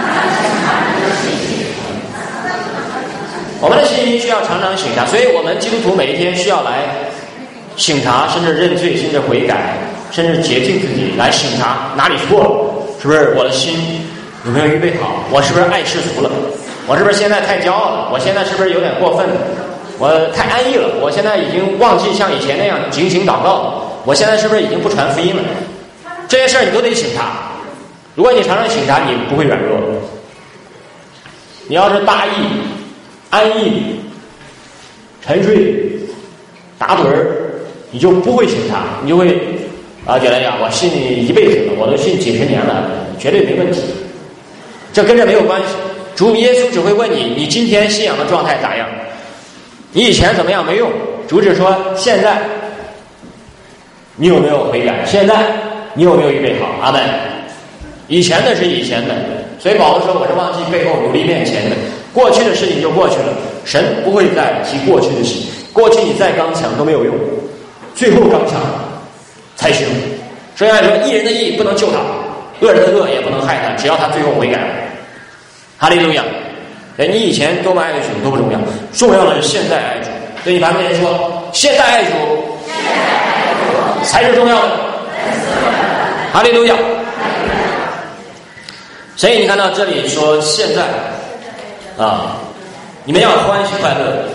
我们的信心需要常常省察，所以我们基督徒每一天需要来省察，甚至认罪，甚至悔改，甚至洁净自己，来省察哪里错了，是不是我的心有没有预备好？我是不是爱世俗了？我是不是现在太骄傲了？我现在是不是有点过分了？我太安逸了？我现在已经忘记像以前那样警醒祷告了？我现在是不是已经不传福音了？这些事儿你都得省察。如果你常常省察，你不会软弱。你要是大意、安逸、沉睡、打盹儿，你就不会省察，你就会啊觉得呀，我信你一辈子了，我都信几十年了，绝对没问题。这跟这没有关系。主耶稣只会问你，你今天信仰的状态咋样？你以前怎么样没用。主只说现在你有没有悔改？现在你有没有预备好？阿们。以前的是以前的，所以保罗说我是忘记背后努力面前的。过去的事情就过去了，神不会再提过去的事情。过去你再刚强都没有用，最后刚强才行。所以按说，义人的义不能救他，恶人的恶也不能害他，只要他最后悔改了。哈利路亚！哎，你以前多么爱主都不重要，重要的是现在爱主。对你旁边人说，现在爱主才是重要的。哈利路亚！所以你看到这里说现在啊，你们要欢喜快乐，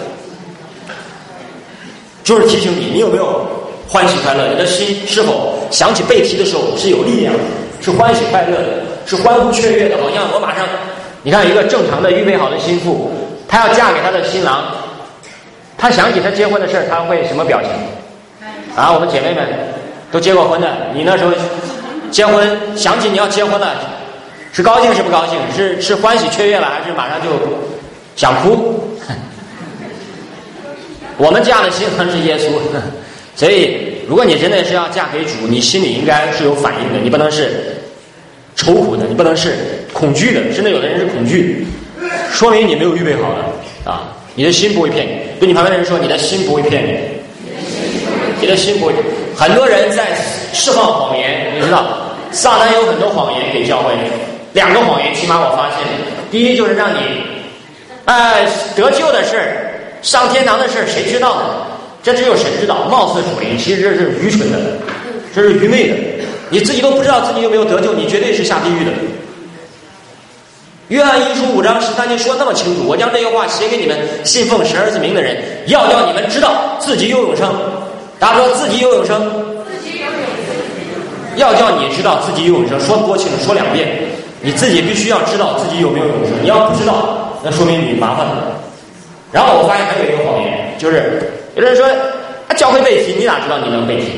就是提醒你，你有没有欢喜快乐？你的心是否想起被提的时候是有力量的，是欢喜快乐的，是欢呼雀跃的？好像我马上，你看一个正常的预备好的心腹，她要嫁给她的新郎，她想起她结婚的事儿，她会什么表情？啊，我们姐妹们都结过婚的，你那时候结婚想起你要结婚了，是高兴是不高兴？是是欢喜雀跃了，还是马上就想哭？我们嫁的新郎是耶稣，所以如果你真的是要嫁给主，你心里应该是有反应的，你不能是愁苦的，你不能是恐惧的，甚至有的人是恐惧，说明你没有预备好了啊！你的心不会骗你，对你旁边的人说，你的心不会骗你，你的心不会。很多人在释放谎言，你知道，撒旦有很多谎言给教会，两个谎言起码我发现，第一就是让你，呃，得救的事，上天堂的事，谁知道呢？这只有神知道，貌似属灵，其实这是愚蠢的，这是愚昧的。你自己都不知道自己有没有得救，你绝对是下地狱的。约翰一书五章十三节说那么清楚，我将这些话写给你们信奉神儿子名的人，要叫你们知道自己有永生。大家说自己有永生，要叫你知道自己有永生，说多清楚，说两遍。你自己必须要知道自己有没有永生，你要不知道，那说明你麻烦了。然后我发现还有一个谎言，就是有人说啊，教会被提，你哪知道你能被提？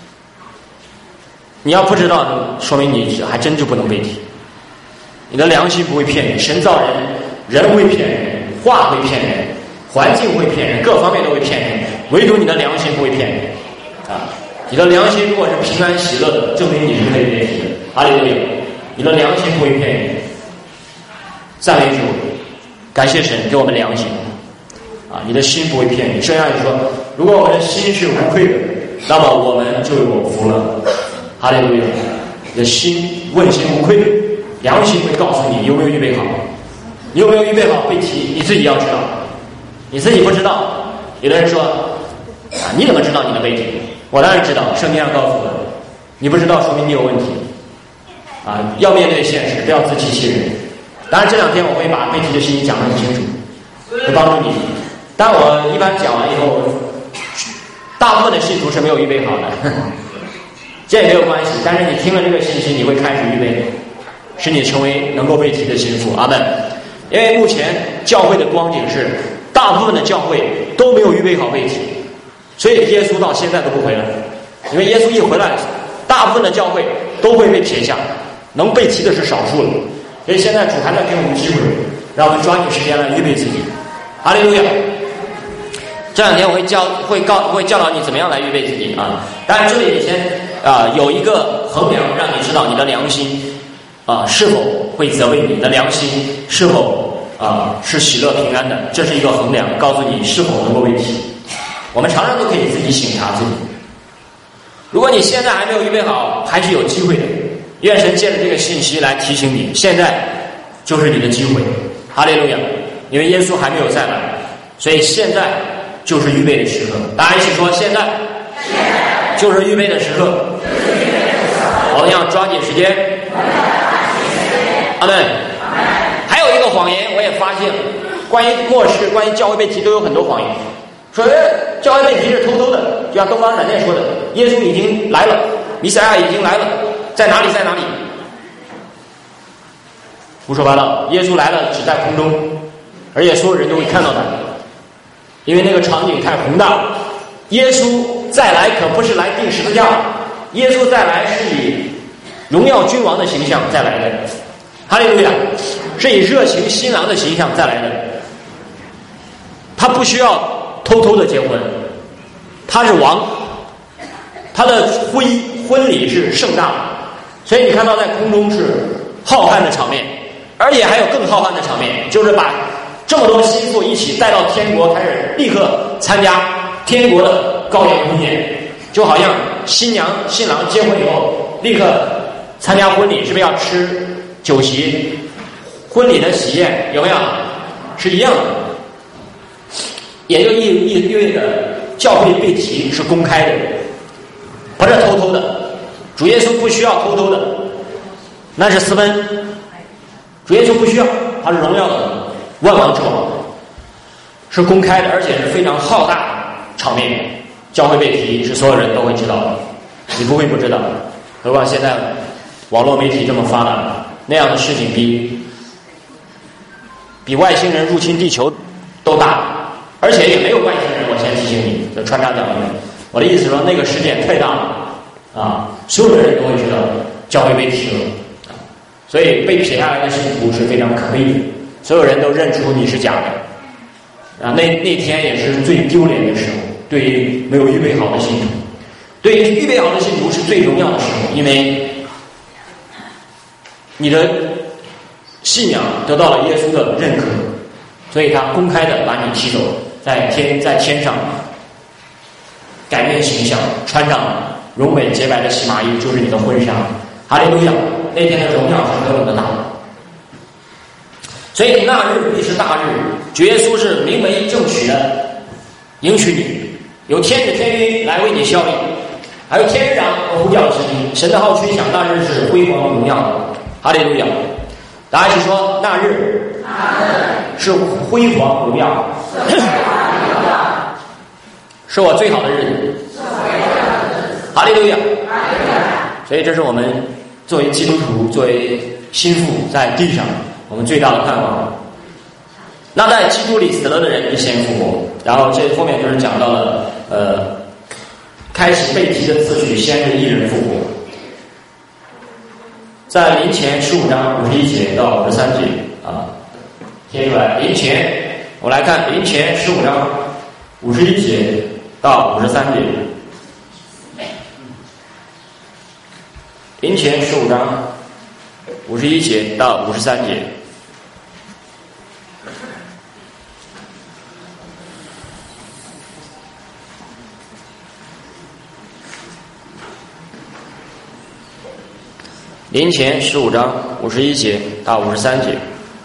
你要不知道，说明你还真就不能被提。你的良心不会骗你，神造人，人会骗人，话会骗人，环境会骗人，各方面都会骗人，唯独你的良心不会骗人啊！你的良心如果是平安喜乐的，证明你是可以被提的。哈利路亚！你的良心不会骗人，赞美主，感谢神给我们良心啊！你的心不会骗你。圣经里说，如果我们的心是无愧的，那么我们就有福了。哈利路亚！你的心问心无愧，良心会告诉你有没有预备好，你有没有预备好被提，你自己要知道，你自己不知道。有的人说啊，你怎么知道你的被提？我当然知道，圣经上告诉我的。你不知道，说明你有问题。 啊，要面对现实，不要自欺欺人。当然这两天我会把背题的事情讲得很清楚，会帮助你。但我一般讲完以后，大部分的信徒是没有预备好的，呵呵，这也没有关系。但是你听了这个信息，你会开始预备，使你成为能够背题的心腹。阿们。因为目前教会的光景是，大部分的教会都没有预备好背题，所以耶稣到现在都不回来。因为耶稣一回来，大部分的教会都会被撇下，能背题的是少数了。所以现在主还在给我们机会，让我们抓紧时间来预备自己。哈利路亚！这两天我会教会告会教导你怎么样来预备自己啊。当然这里先啊、呃、有一个衡量，让你知道你的良心啊、呃、是否会责备你，你的良心是否啊、呃、是喜乐平安的，这是一个衡量，告诉你是否能够背题。我们常常都可以自己省察自己。如果你现在还没有预备好，还是有机会的。愿神借着这个信息来提醒你，现在就是你的机会。哈利路亚！因为耶稣还没有再来，所以现在就是预备的时刻。大家一起说，现在就是预备的时刻。我们要抓紧时间。阿门。还有一个谎言，我也发现了，关于末世、关于教会背题都有很多谎言，说教会背题是偷偷的，就像东方闪电说的，耶稣已经来了，弥赛亚已经来了，在哪里在哪里？胡说八道！耶稣来了只在空中，而且所有人都会看到他，因为那个场景太宏大。耶稣再来可不是来钉十字架，耶稣再来是以荣耀君王的形象再来的。哈利路亚！是以热情新郎的形象再来的。他不需要偷偷的结婚，他是王，他的婚婚礼是盛大的，所以你看到在空中是浩瀚的场面，而且还有更浩瀚的场面，就是把这么多心腹一起带到天国，开始立刻参加天国的羔羊婚宴，就好像新娘新郎结婚以后立刻参加婚礼，是不是要吃酒席？婚礼的喜宴有没有？是一样的，也就意意意味着教会背题是公开的，不是偷偷的。主耶稣不需要偷偷的，那是私奔。主耶稣不需要，他是荣耀的万王之王，是公开的，而且是非常浩大的场面。教会背题是所有人都会知道的，你不会不知道。何况现在网络媒体这么发达，那样的事情比比外星人入侵地球都大，而且也没有外星人。我先提醒你，就穿插讲的。我的意思是说，那个事件太大了啊，所有的人都会知道教会背题了。所以被撇下来的信徒是非常可悲的，所有人都认出你是假的啊！那那天也是最丢脸的时候，对于没有预备好的信徒，对于预备好的信徒是最荣耀的时候，因为你的信仰得到了耶稣的认可，所以他公开的把你提走，在天在天上改变形象，穿上荣美洁白的细麻衣，就是你的婚纱。哈利路亚！那天的荣耀是何等的大！所以那日必是大日，主耶稣是明媒正娶的，迎娶你，有天使天兵来为你效力，还有天使长和呼叫的声音，神的号吹响，那日是辉煌荣耀的。哈利路亚！大家一起说，那日是辉煌荣耀，是我最好的日子。哈利路亚！所以这是我们作为基督徒，作为心腹在地上我们最大的盼望。那在基督里死了的人必先复活。然后这后面就是讲到了呃，开启背题的次序，先是一人复活。在临前十五章五十一节到五十三节啊，贴出来。临前，我来看临前十五章五十一节到五十三节。临前十五章五十一节到五十三节。临前十五章五十一节到五十三节。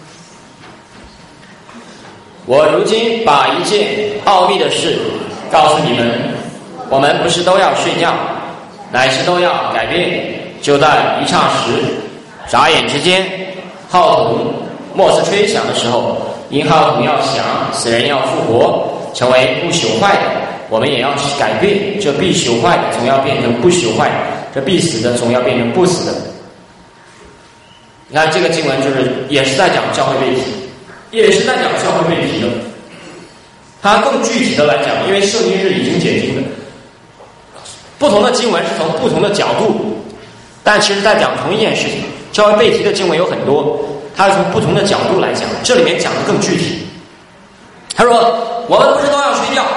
我如今把一件奥秘的事告诉你们，我们不是都要睡觉，乃是都要改变。就在一霎时， 眨眼之间，号筒末次吹响的时候，因号筒要响，死人要复活，成为不朽坏的，我们也要改变，这必朽坏的总要变成不朽坏的，这必死的总要变成不死的。你看这个经文就是也是在讲教会被提，也是在讲教会被提的。它更具体的来讲，因为圣经是已经解经的，不同的经文是从不同的角度，但其实在讲同一件事情。教会被提的经文有很多，它是从不同的角度来讲，这里面讲的更具体。他说我们不是都要睡觉，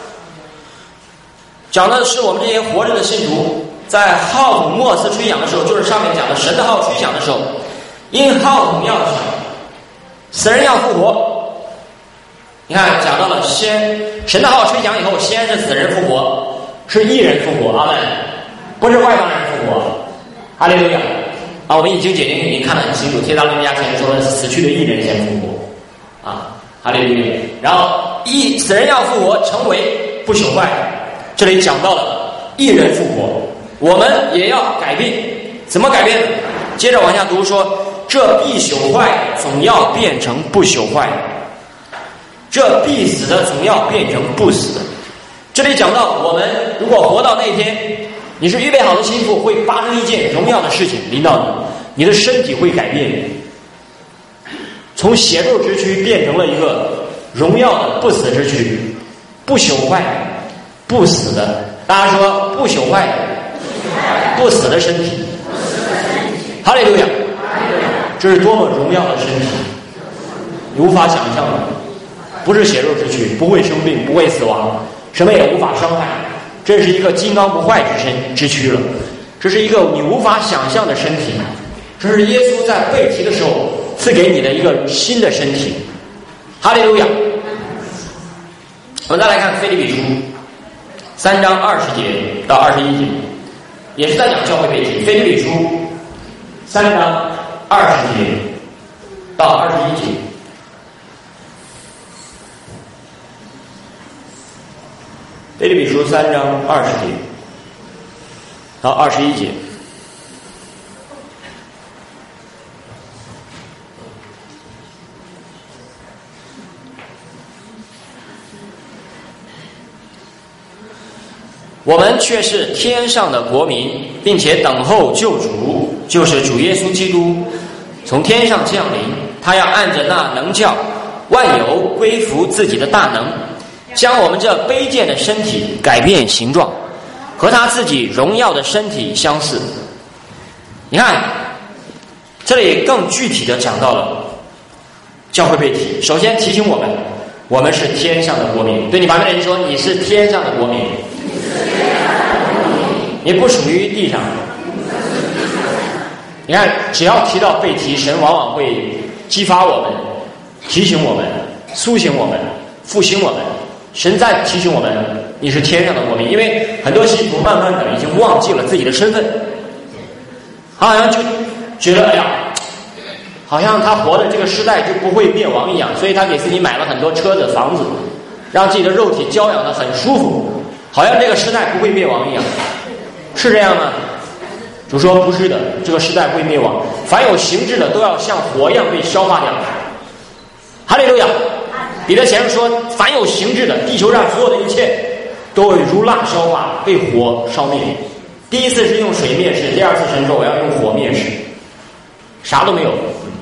讲的是我们这些活着的信徒在号筒末次吹响的时候，就是上面讲的神的号吹响的时候，因号筒要响，死人要复活。你看讲到了先神的号吹响以后，先是死人复活，是义人复活，阿们，不是外邦人复活，哈利路亚啊！我们已经解经已经看得很清楚，帖撒罗尼迦前说的死去的义人先复活啊，哈利路亚。然后义死人要复活，成为不朽坏，这里讲到了义人复活，我们也要改变，怎么改变呢？接着往下读说，这必朽坏总要变成不朽坏，这必死的总要变成不死的。这里讲到我们如果活到那一天，你是预备好的心腹，会发生一件荣耀的事情临到你，你的身体会改变，从血肉之躯变成了一个荣耀的不死之躯，不朽坏不死的。大家说不朽坏不死的身体，哈利路亚！这是多么荣耀的身体，你无法想象的。不是血肉之躯，不会生病，不会死亡，什么也无法伤害，这是一个金刚不坏之身之躯了。这是一个你无法想象的身体，这是耶稣在被提的时候赐给你的一个新的身体。哈利路亚！我们再来看腓立比书三章二十节到二十一节，也是在讲教会被提。腓立比书三章二十节到二十一节。腓立比书三章二十节到二十一节。我们却是天上的国民，并且等候救主，就是主耶稣基督从天上降临。他要按着那能叫万有归服自己的大能，将我们这卑贱的身体改变形状，和他自己荣耀的身体相似。你看这里更具体的讲到了教会被提。首先提醒我们，我们是天上的国民。对你旁边的人说，你是天上的国民，你不属于地上。你看只要提到被提，神往往会激发我们，提醒我们，苏醒我们，复兴我们。神在提醒我们，你是天上的国民。因为很多信徒慢慢的已经忘记了自己的身份，他好像就觉得哎呀，好像他活的这个时代就不会灭亡一样，所以他给自己买了很多车子房子，让自己的肉体娇养的很舒服，好像这个时代不会灭亡一样。是这样吗？主说不是的，这个时代会灭亡，凡有形质的都要像火一样被消化掉。哈利路亚！彼得前书说，凡有形质的，地球上所有的一切都会如蜡消化，被火烧灭。第一次是用水灭世，第二次神说我要用火灭世，啥都没有。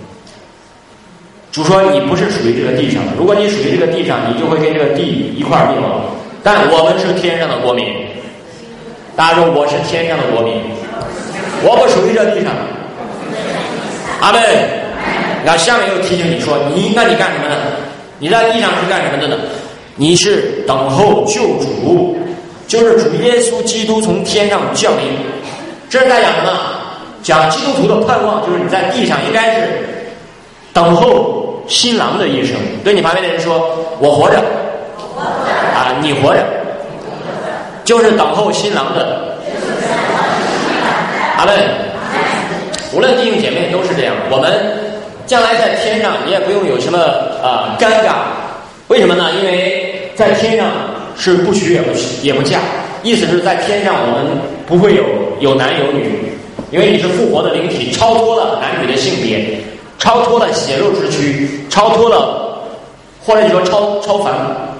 主说你不是属于这个地上的，如果你属于这个地上，你就会跟这个地一块灭亡。但我们是天上的国民。大家说我是天上的国民，我不属于这地上。阿们。那下面又提醒你说，你那你干什么呢？你在地上是干什么的呢？你是等候救主，就是主耶稣基督从天上降临。这是在讲什么？讲基督徒的盼望，就是你在地上应该是等候新郎的一生。对你旁边的人说，我活着啊，你活着，就是等候新郎的。阿们。无论弟兄姐妹都是这样，我们将来在天上，你也不用有什么啊、呃、尴尬。为什么呢？因为在天上是不娶也不也不嫁，意思是在天上我们不会有有男有女， 因为你是复活的灵体，超脱了男女的性别，超脱了血肉之躯，超脱了，或者说超超凡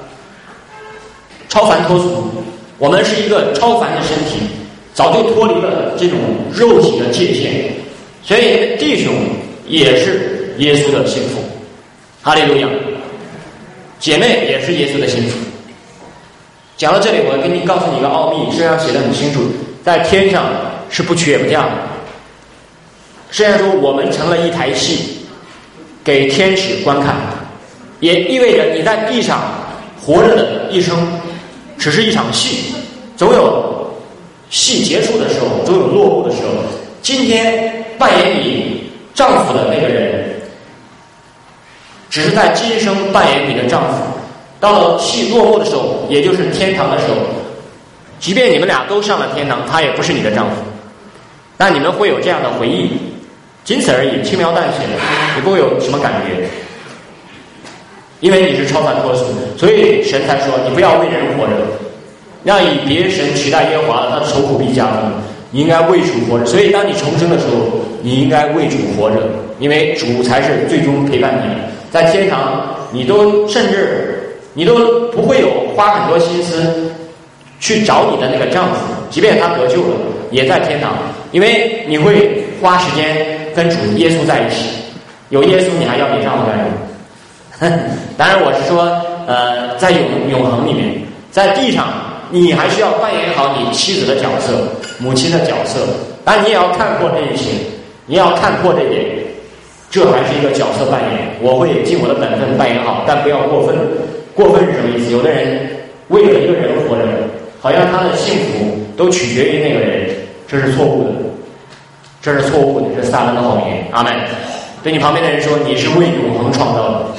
超凡脱俗。我们是一个超凡的身体，早就脱离了这种肉体的界限，所以弟兄也是耶稣的心腹，哈利路亚，姐妹也是耶稣的心腹。讲到这里，我跟你告诉你一个奥秘，圣经上写得很清楚，在天上是不取也不掉的。圣经说我们成了一台戏，给天使观看，也意味着你在地上活着的一生只是一场戏，总有戏结束的时候，总有落幕的时候。今天扮演你丈夫的那个人，只是在今生扮演你的丈夫，到了戏落幕的时候，也就是天堂的时候，即便你们俩都上了天堂，他也不是你的丈夫，但你们会有这样的回忆，仅此而已，轻描淡写的，你不会有什么感觉，因为你是超凡脱俗，所以神才说你不要为人活着，让以别神取代耶和华的，他的愁苦必加增。你应该为主活着，所以当你重生的时候，你应该为主活着，因为主才是最终陪伴你的。在天堂，你都甚至你都不会有花很多心思去找你的那个丈夫，即便他得救了，也在天堂，因为你会花时间跟主耶稣在一起。有耶稣，你还要你丈夫干什么？当然，我是说，呃，在永永恒里面，在地上，你还需要扮演好你妻子的角色、母亲的角色，但你也要看破这一切，你也要看破这一点，这还是一个角色扮演。我会尽我的本分扮演好，但不要过分。过分是什么意思？有的人为了一个人活着，好像他的幸福都取决于那个人，这是错误的，这是错误的，这是撒旦的谎言。阿们。对你旁边的人说，你是为永恒创造的。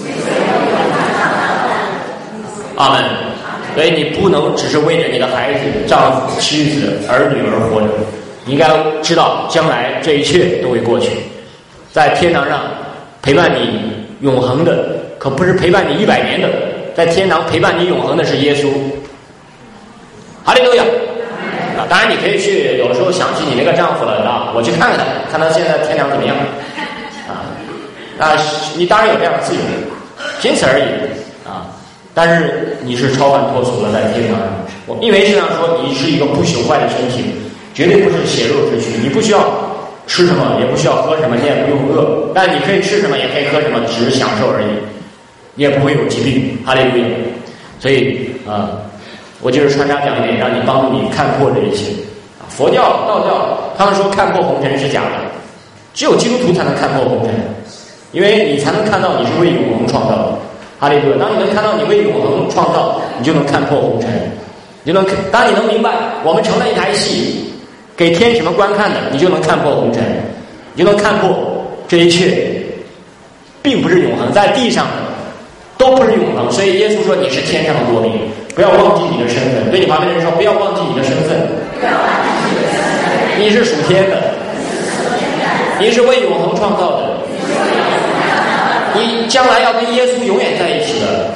阿们。所以你不能只是为着你的孩子、丈夫、妻子、儿女而活着，你应该知道将来这一切都会过去。在天堂上陪伴你永恒的，可不是陪伴你一百年的，在天堂陪伴你永恒的是耶稣。哈利路亚！啊，当然你可以去，有时候想起你那个丈夫了啊，我去看看他，看他现在天堂怎么样啊？啊，你当然有这样的自由，仅此而已啊。但是你是超凡脱俗了，在天堂上。我因为这样说，你是一个不朽坏的身体，绝对不是血肉之躯，你不需要吃什么，也不需要喝什么，你也不用饿，但你可以吃什么，也可以喝什么，只是享受而已，你也不会有疾病。哈利路亚！所以啊，我就是穿插讲一点，让你帮助你看破这一切。佛教、道教，他们说看破红尘是假的，只有基督徒才能看破红尘，因为你才能看到你是为永恒创造的。哈利路亚！当你能看到你为永恒创造，你就能看破红尘，你就能当你能明白我们成了一台戏，给天使们观看的，你就能看破红尘，你就能看破这一切并不是永恒，在地上的都不是永恒。所以耶稣说你是天上的国民，不要忘记你的身份。对你旁边的人说，不要忘记你的身份，你是属天的，你是为永恒创造的，你将来要跟耶稣永远在一起的。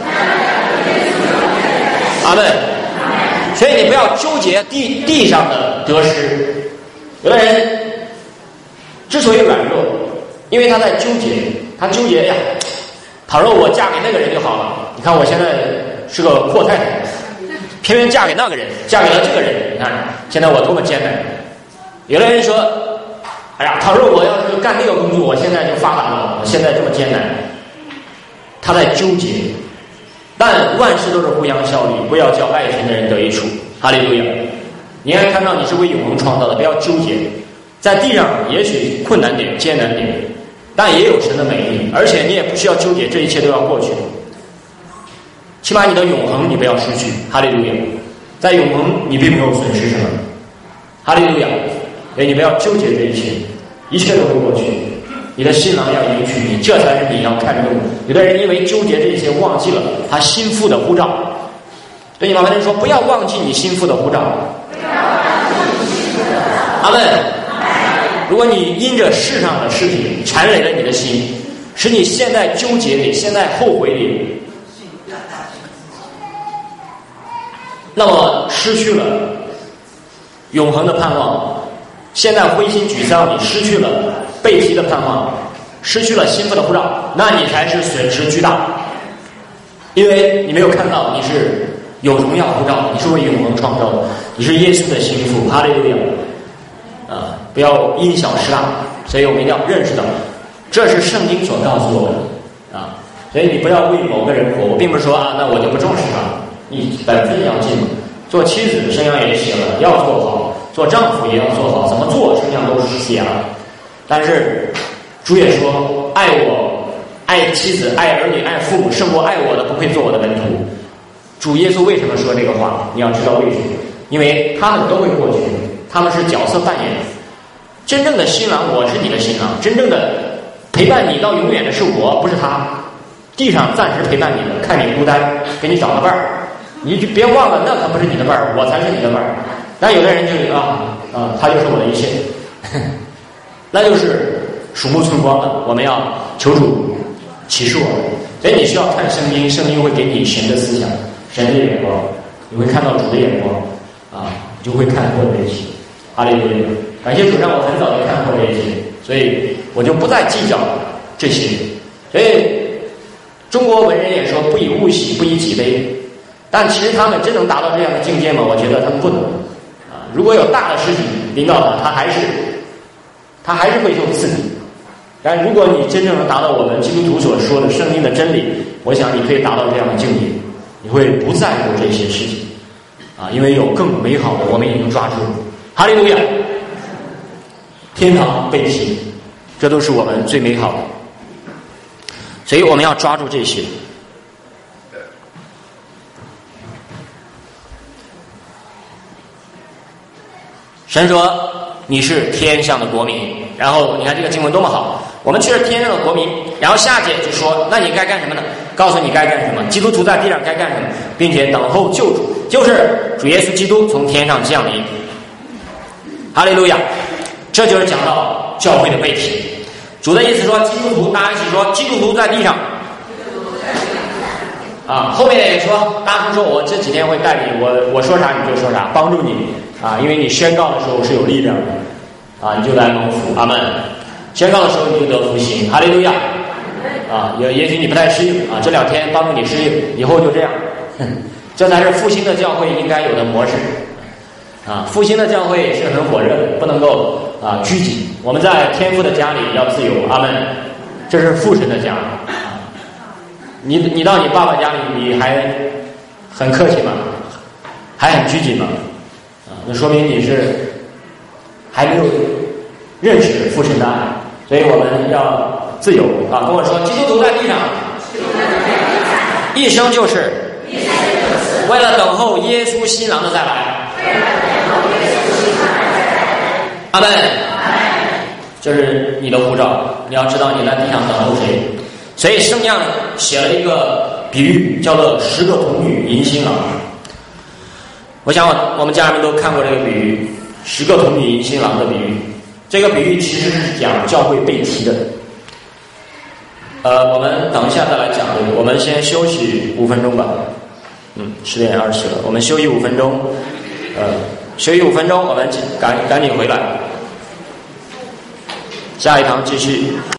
阿们。所以你不要纠结地地上的得失。有的人之所以软弱，因为他在纠结，他纠结呀，倘若我嫁给那个人就好了。你看我现在是个阔太太，偏偏嫁给那个人，嫁给了这个人，你看现在我多么艰难。有的人说，哎呀，倘若我要是干那个工作，我现在就发达了，我现在这么艰难。他在纠结，但万事都是互相效力，不要叫爱神的人得益处。哈利路亚！你应该看到你是为永恒创造的，不要纠结。在地上也许困难点、艰难点，但也有神的美丽，而且你也不需要纠结，这一切都要过去。起码你的永恒你不要失去。哈利路亚！在永恒你并没有损失什么。哈利路亚！所以你不要纠结这一切，一切都会过去。你的新郎要迎娶你，这才是你要看重的。有的人因为纠结这些，忘记了他心腹的呼召。对你旁边人说，不要忘记你心腹的呼召。阿们。如果你因着世上的事情缠累了你的心，使你现在纠结里，现在后悔里，那么失去了永恒的盼望， 现在灰心沮丧，你失去了被提的盼望，失去了心腹的护照，那你才是损失巨大，因为你没有看到你是有荣耀护照，你是为永恒创造的，你是耶稣的心腹。哈利路亚！啊，不要因小失大，所以我们一定要认识到，这是圣经所告诉我们的啊。所以你不要为某个人活，我并不是说啊，那我就不重视他，你本分要尽。做妻子，圣经也写了，要做好；做丈夫也要做好，怎么做，圣经都是写了。但是主也说，爱我、爱妻子、爱儿女、爱父母，胜过爱我的，不配做我的门徒。主耶稣为什么说这个话？你要知道为什么？因为他们都会过去，他们是角色扮演。真正的新郎，我是你的新郎，真正的陪伴你到永远的是我，不是他。地上暂时陪伴你的，看你孤单，给你找个伴儿。你就别忘了，那可不是你的伴儿，我才是你的伴儿。但有的人就啊啊，他就是我的一切，那就是鼠目寸光了。我们要求主启示我们，所以你需要看圣经，圣经会给你神的思想、神的眼光，你会看到主的眼光啊，你就会看破这一切。哈利路亚！感谢主让我很早就看破这一切，所以我就不再计较这些。所以中国文人也说不以物喜，不以己悲。但其实他们真能达到这样的境界吗？我觉得他们不能啊！如果有大的事情临到他，他还是他还是会受刺激。但如果你真正能达到我们基督徒所说的圣经的真理，我想你可以达到这样的境界，你会不在乎这些事情啊，因为有更美好的，我们已经抓住。哈利路亚！天堂被提，这都是我们最美好的，所以我们要抓住这些。神说你是天上的国民，然后你看这个经文多么好，我们却是天上的国民。然后下节就说，那你该干什么呢？告诉你该干什么。基督徒在地上该干什么，并且等候救主，就是主耶稣基督从天上降临。哈利路亚！这就是讲到教会的背题。主的意思说，基督徒，大家一起说，基督徒在地上。啊，后面也说，大声说，我这几天会带你，我我说啥你就说啥，帮助你啊，因为你宣告的时候是有力量的，啊，你就来蒙福，阿门。宣告的时候你就得福行，哈利路亚。啊，也也许你不太适应啊，这两天帮助你适应，以后就这样，这才是复兴的教会应该有的模式。啊，复兴的教会是很火热的，不能够啊拘谨。我们在天父的家里要自由，阿门。这是父神的家。你你到你爸爸家里，你还很客气吗？还很拘谨吗？啊，那说明你是还没有认识父神的爱，所以我们要自由啊！跟我说，基督徒在地上，一生就是为了等候耶稣新郎的再来。阿门。这是你的护照，你要知道你在地上等候谁。所以圣经写了一个比喻，叫做十个童女迎新郎。我想我们家人们都看过这个比喻，十个童女迎新郎的比喻。这个比喻其实是讲教会被提的。呃，我们等一下再来讲这个，我们先休息五分钟吧。嗯，十点二十了，我们休息五分钟。呃，休息五分钟，我们赶赶紧回来，下一堂继续。